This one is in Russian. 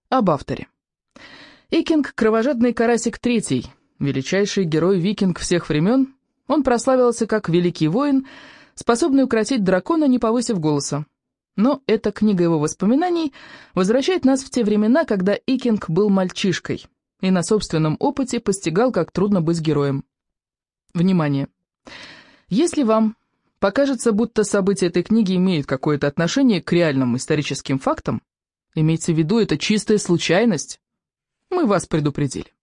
Об авторе. Икинг — кровожадный карасик третий, величайший герой-викинг всех времен. Он прославился как великий воин, способный укротить дракона, не повысив голоса. Но эта книга его воспоминаний возвращает нас в те времена, когда Икинг был мальчишкой и на собственном опыте постигал, как трудно быть героем. Внимание! Если вам покажется, будто события этой книги имеют какое-то отношение к реальным историческим фактам, имейте в виду, это чистая случайность. Мы вас предупредили.